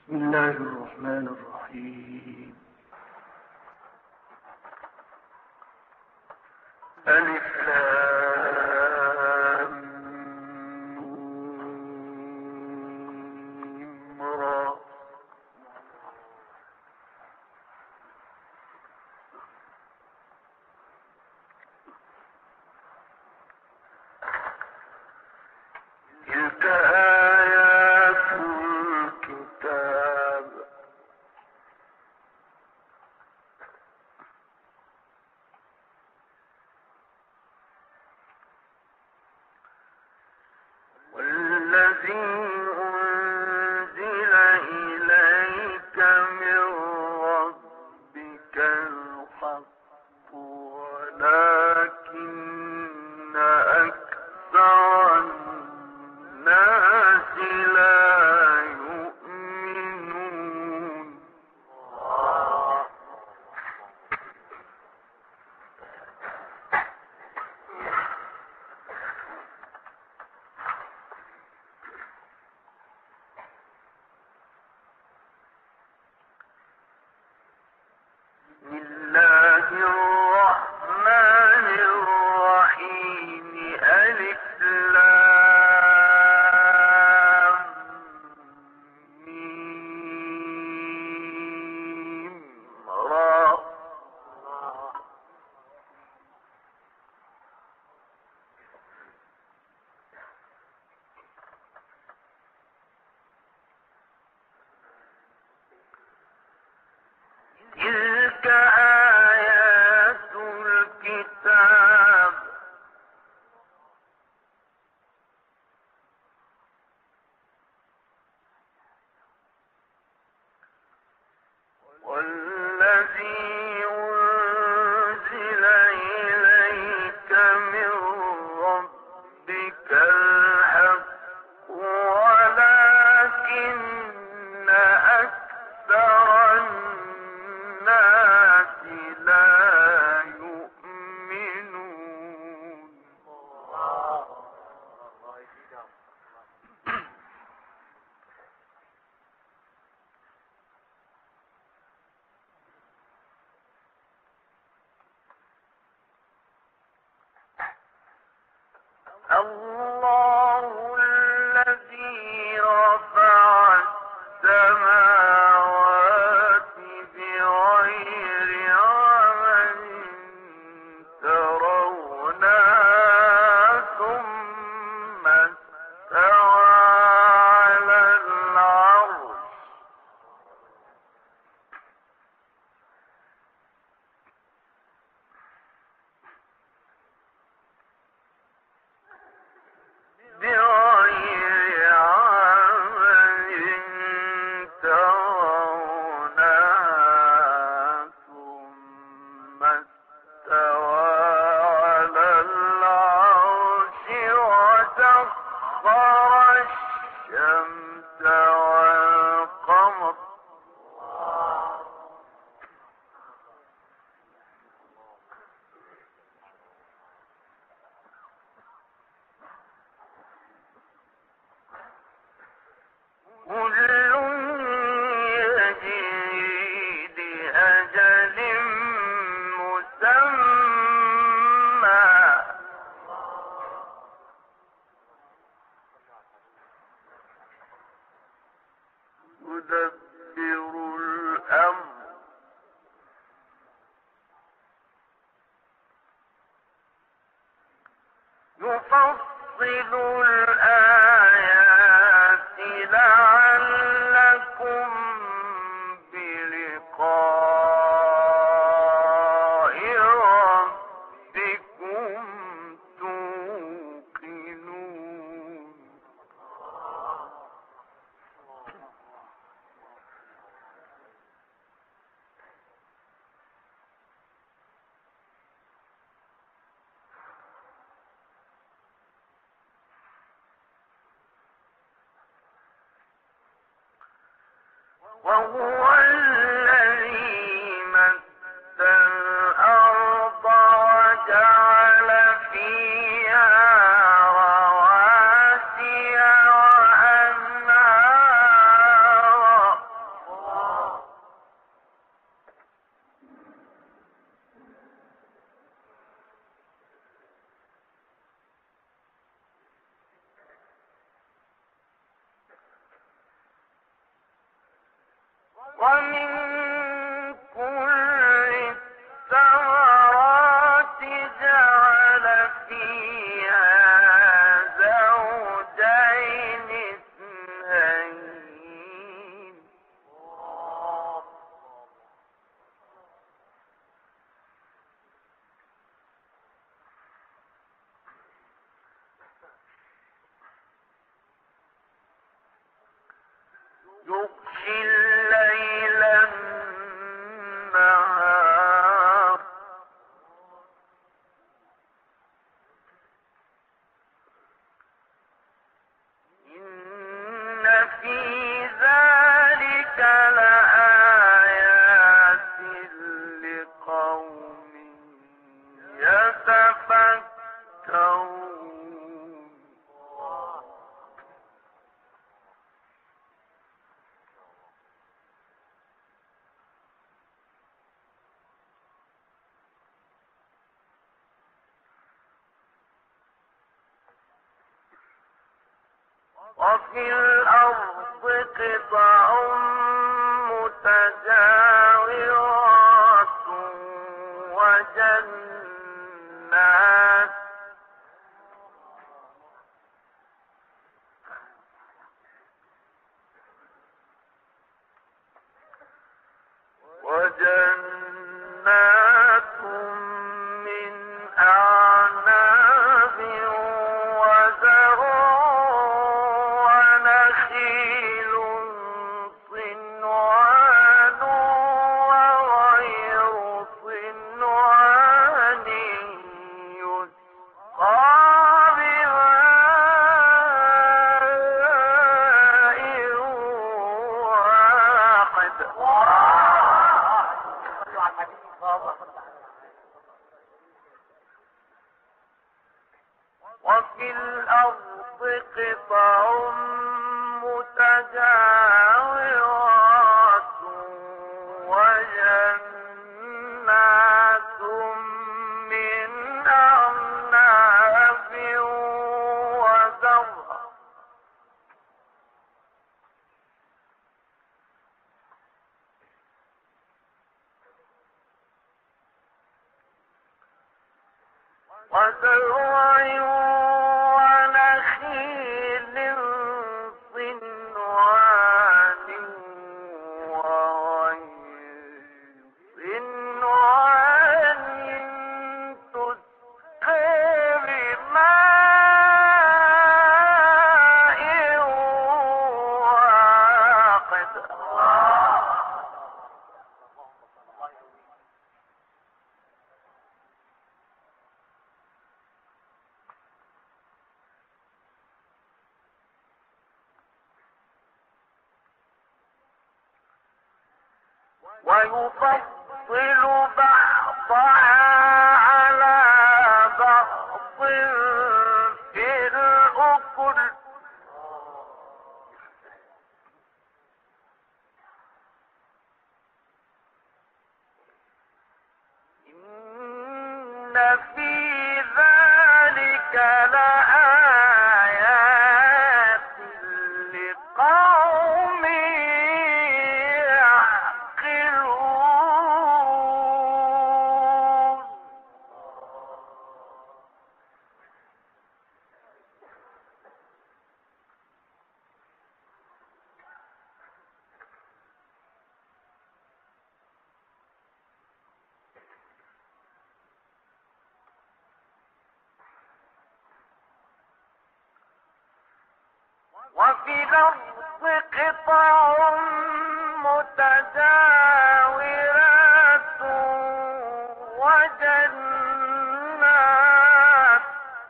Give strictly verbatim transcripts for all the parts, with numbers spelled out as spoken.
بسم الله الرحمن الرحيم. ألف لام ميم را. تلك آيات الكتاب والذي أنزل إليك من ربك الحق ولكن أكثر الناس لا يؤمنون. بسم الله الرحمن الرحيم. ألف لام ميم را. تلك آيات الكتاب والذي أنزل إليك من ربك الحق ولكن أكثر الناس لا يؤمنون. الله الذي رفع السماوات بغير عمد ترونها ثم استوى على العرش بغير عمد ترونها ثم استوى على العرش وسخر الشمس والقمر كل يجري لأجل مسمى يدبر الأمر يفصل الآيات لعلكم بلقاء ربكم توقنون. وهو الذي مد الأرض وجعل فيها رواسي وأنهارا ومن كل الثمرات جعل فيها زوجين اثنين يغشي الليل النهار إن في ذلك لآيات لقوم يتفكرون وفي الأرض قطع متجاورات وجنات وجنات من أعناب وزرع ونخيل صنوان وغير صنوان يسقى بماء واحد وفي الأرض قطع متجاورات وجنات من أعناب وزرع وزرع ونخيل صنوان وغير صنوان تسقى بماء واحد ويفضل بعضها على بعض في الأكل إن في ذلك لآيات لقوم يعقلون وفي الأرض قطع متجاورات وجنات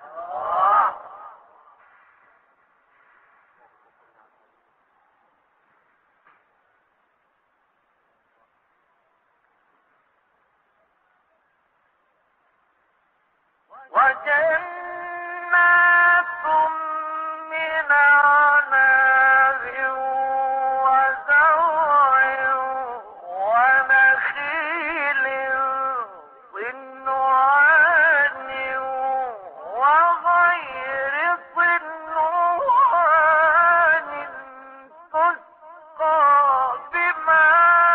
وجنات من أعناب وزرع ونخيل صنوان وغير صنوان تسقى بماء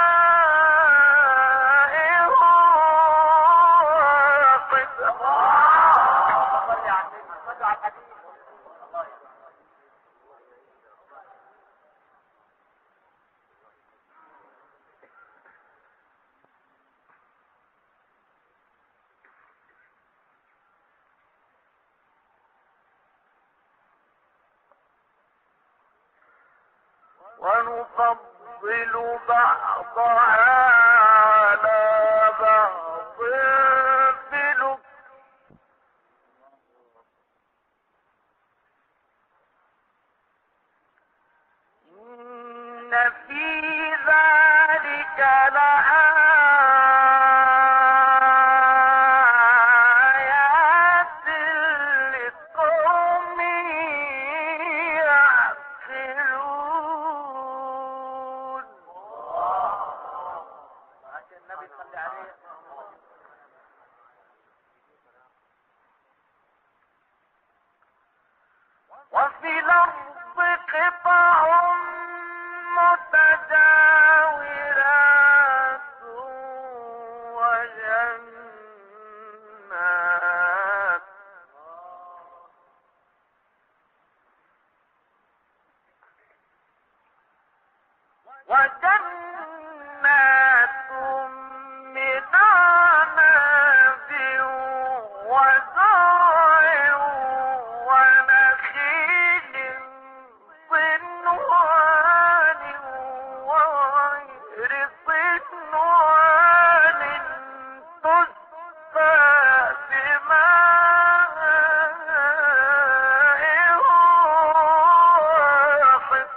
ونفضل بعضها على بعض في الأكل. إن في ذلك لآيات لقوم يعقلون. النبي صلى عليه. وفي الأرض قطع متجاورات وجنات وجنات من عنب وزرع ونخيل صنوان وغير صنوان تسقى بماء واحد.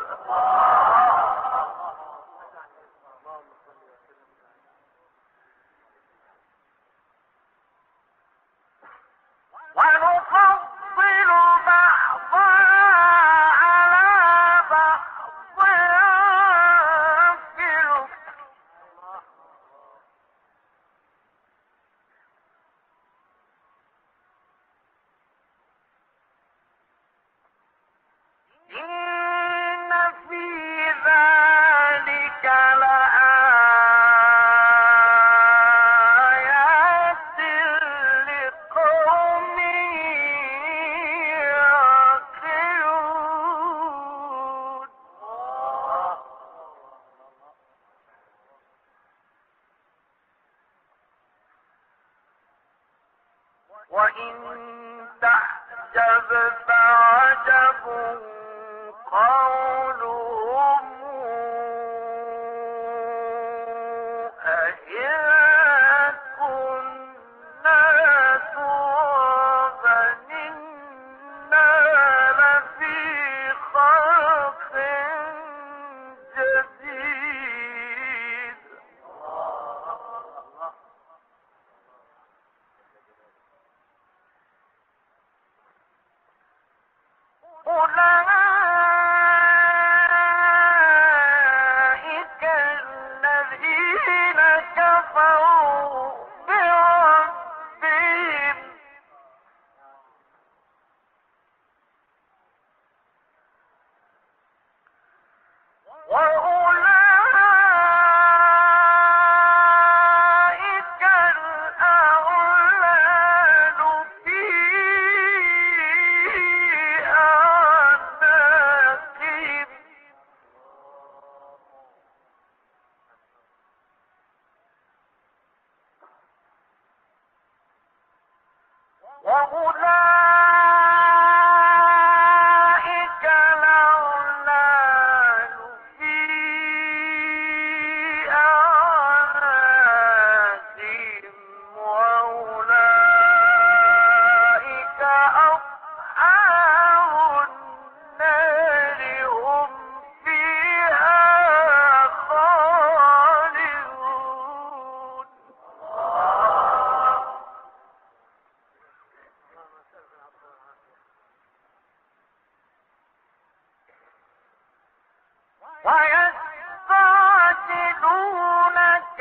ونفضل بعضها على بعض في الأكل. إن في ذلك لآيات لقوم يعقلون. وإن تعجب فعجب قولهم أإذا كنا ترابا إنا لفي خلق جديد. أولئك الذين كفروا بربهم وأولئك الأغلال في أعناقهم وأولئك الأغلال في أعناقهم وأولئك أصحاب النار هم فيها خالدون. ويستعجلونك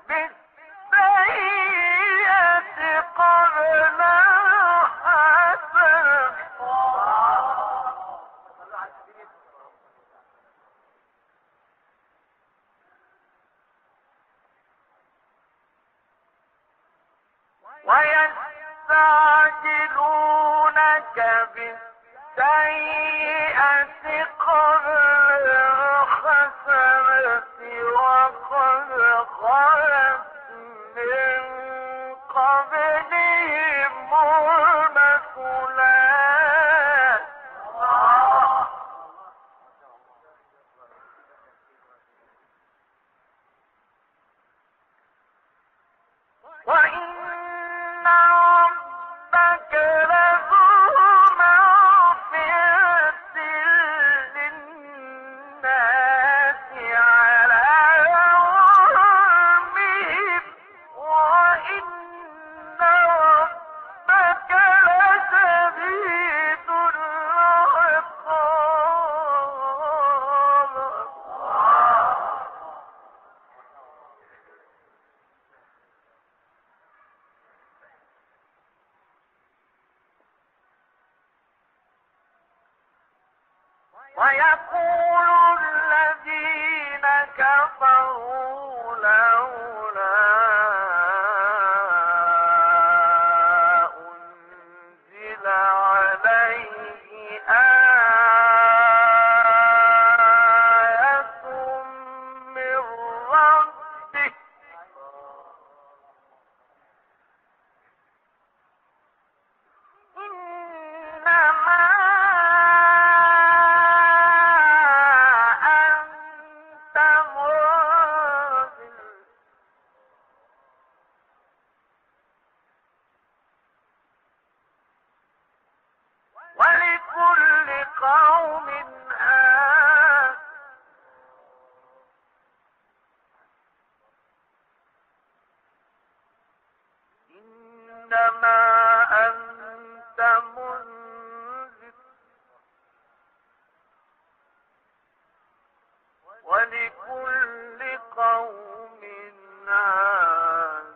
بالسيئة قبل الحسنة. ويستعجلونك بالسيئة قبل الحسنة وقد خلت من قبلهم المثلات ويقول الذين كفروا لولا أنزل عليه آية من ربه إنما أنت منذر ولكل قوم هاد إنما أنت منذر ولكل قوم هاد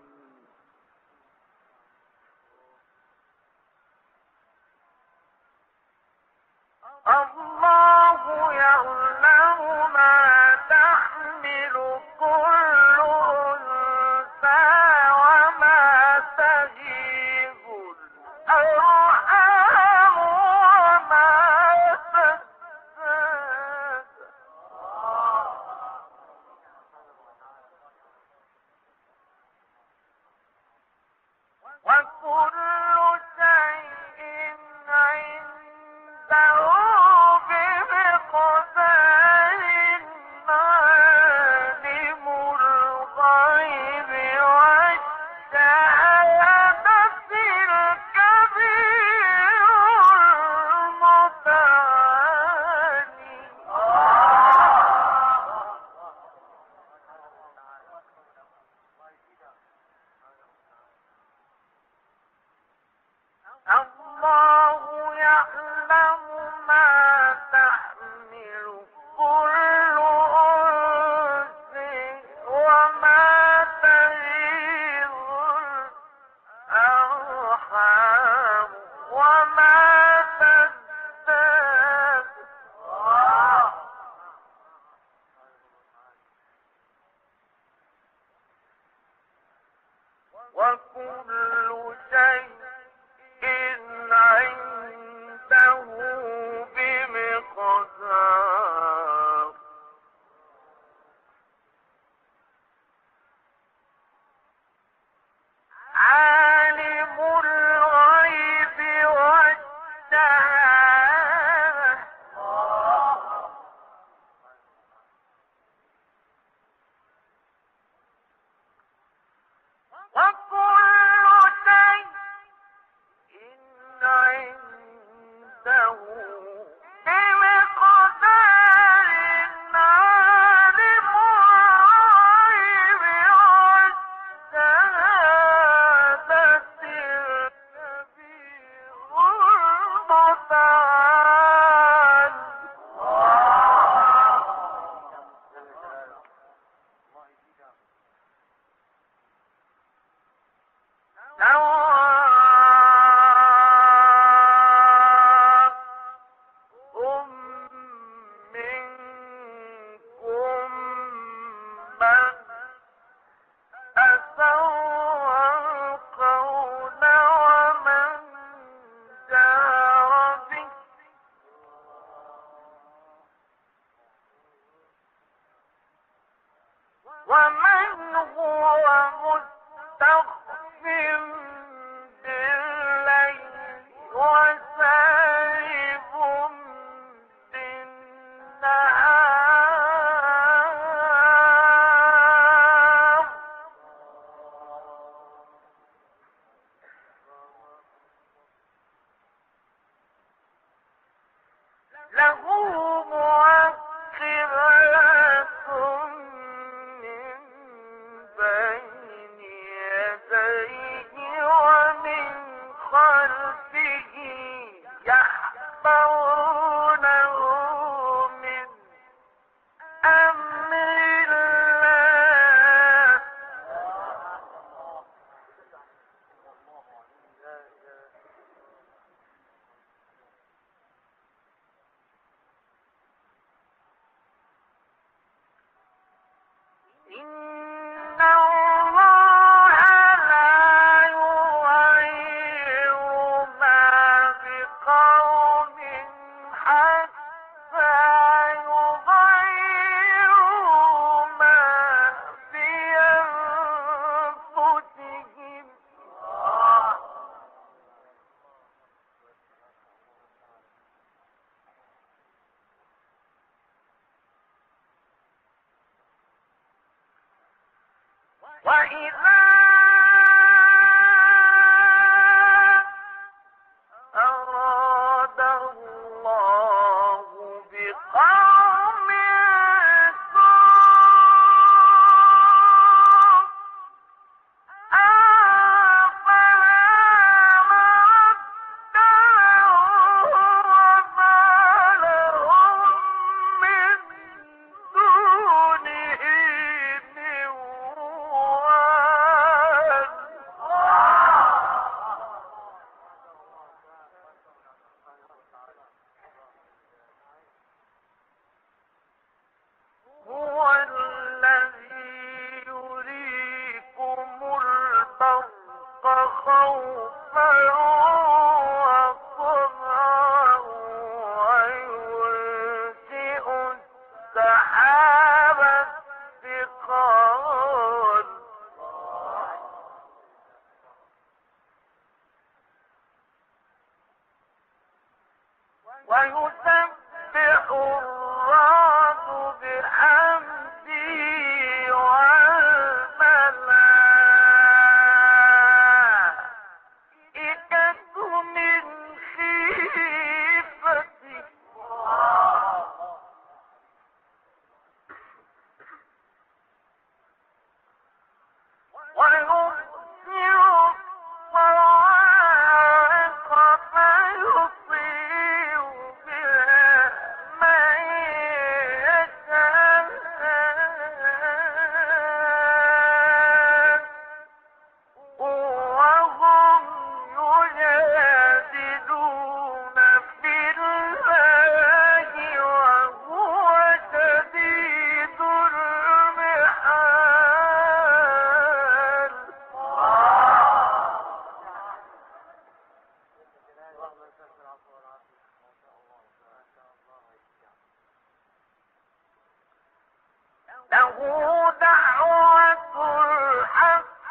الله يعلم ما تحمل كل أنثى وما تغيظ الأرحام وما تزداد وكل شيء عنده بمقدار عالم الغيب والشهادة الكبير المتعالي الله يعلم ما تحمل كل أنثى وما تغيظ الأرحام وما تزداد وكل شيء عنده بمقدار عالم الغيب والشهادة وكل شيء عنده بمقدار عالم الغيب والشهادة الكبير المتعال سواء منكم من أسر القول ومن جهر به ومن هو مستخف بالليل وسارب بالنهار له معقبات من بين يديه وإذا أراد الله بقوم هو الذي يريكم البرق خوفا وطمعا وينشئ السحاب الثقال ويسبح الرعد بحمده والملائكة من خيفته ويرسل الصواعق فيصيب بها من يشاء وهم يجادلون في الله وهو شديد المحال له دعوة الحق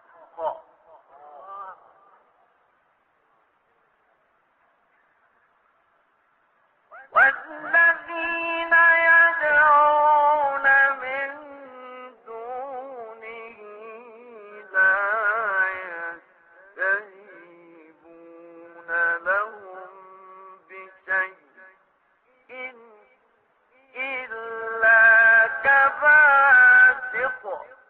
والذين يدعون من دونه لا يستجيبون لهم بشيء إلا كباسط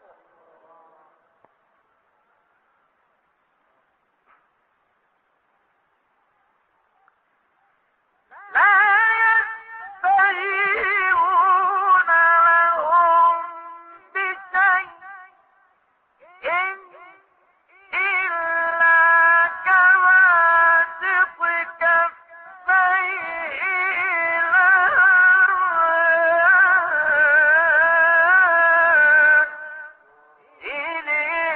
لا يستجيبون لهم بشيء إلا كباسط كفيه إلى الماء إن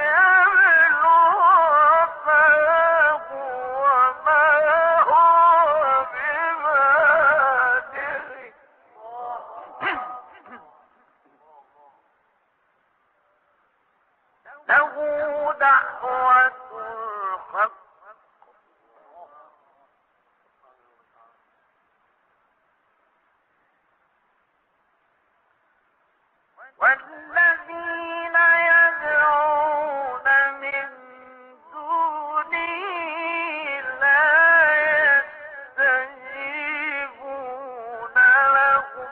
يبلغ فاه وما هو ببالغه له دعوة الحق والذين يدعون من دونه لا يستجيبون لهم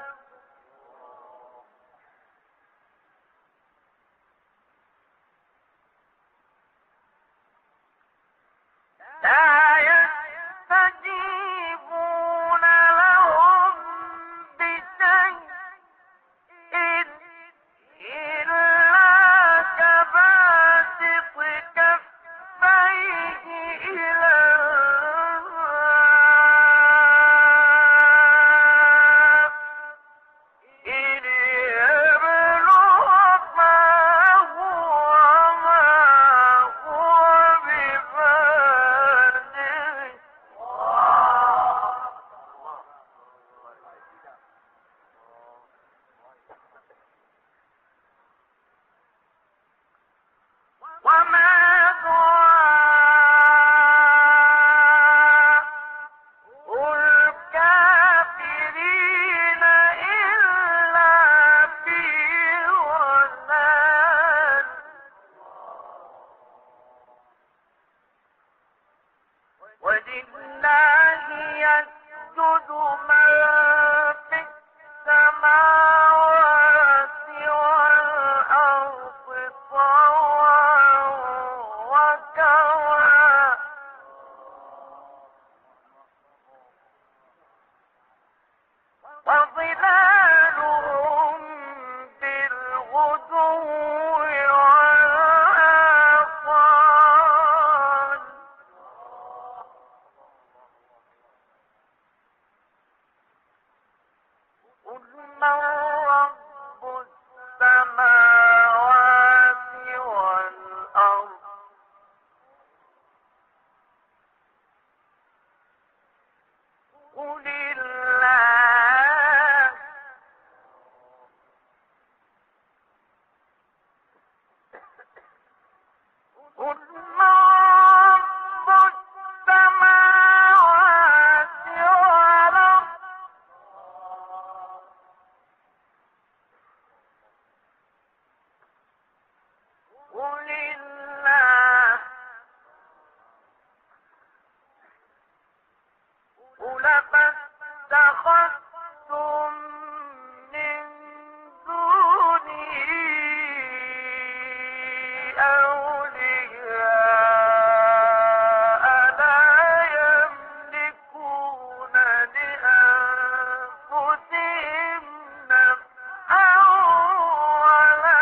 قل من رب السماوات والأرض قل الله قل فاتخذتم من دونه أولياء لا يملكون لأنفسهم نفعا ولا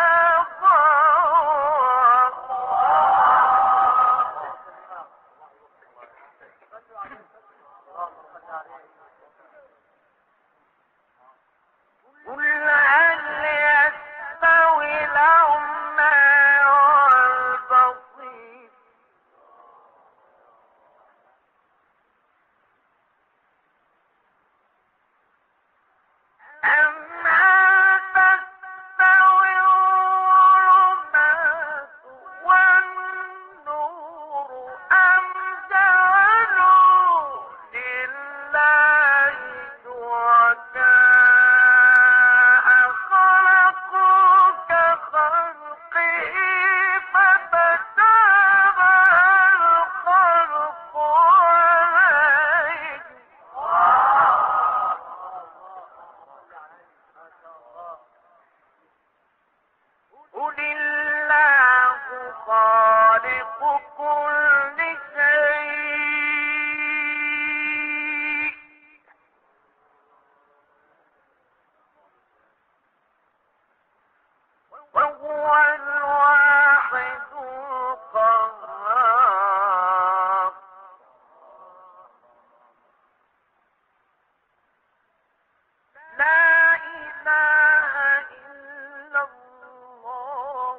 قل هل يستوي الأعمى والبصير أم هل تستوي الظلمات والنور أم جعلوا لله شركاء خلقوا كخلقه فتشابه الخلق عليهم قل الله خالق كل شيء وهو الواحد القهار لا إله إلا الله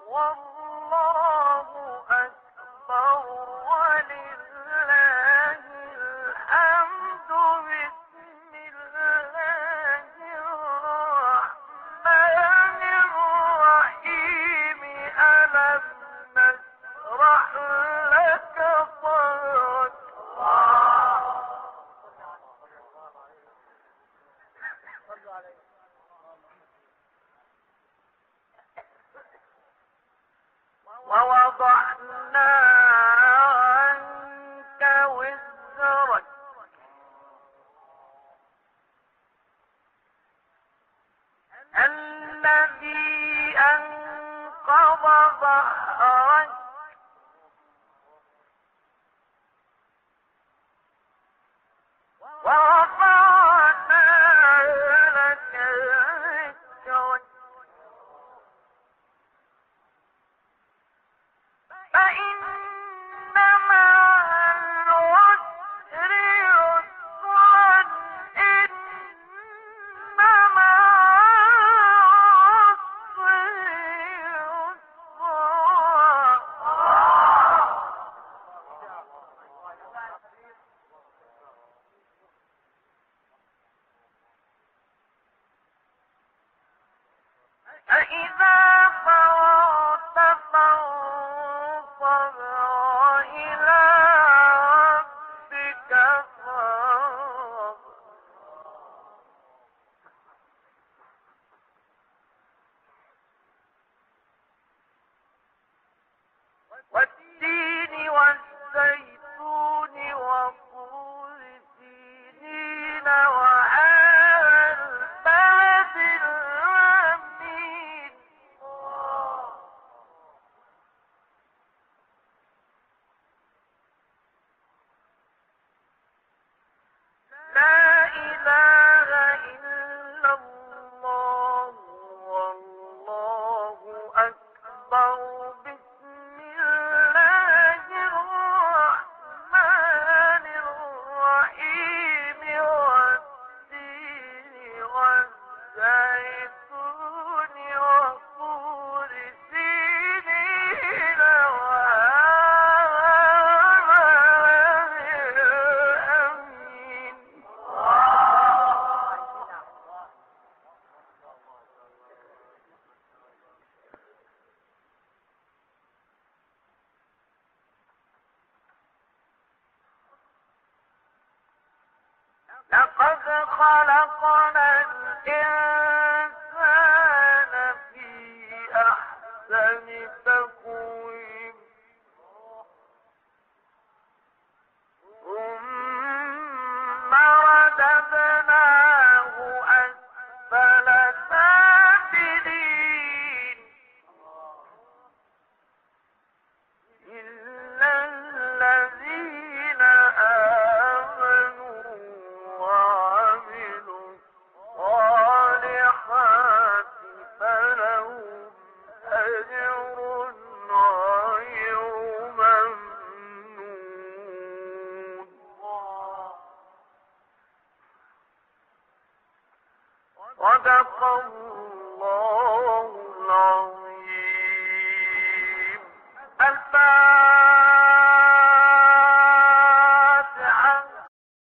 والله أكبر ولله الحمد بسم الله الرحمن الرحيم ألم نشرح لك صدرك ووضعنا عنك وزرك الذي أنقض ظهرك ورفعنا لك ذكرك فإن مع العسر يسرا إن مع العسر يسرا لقد خلقنا الإنسان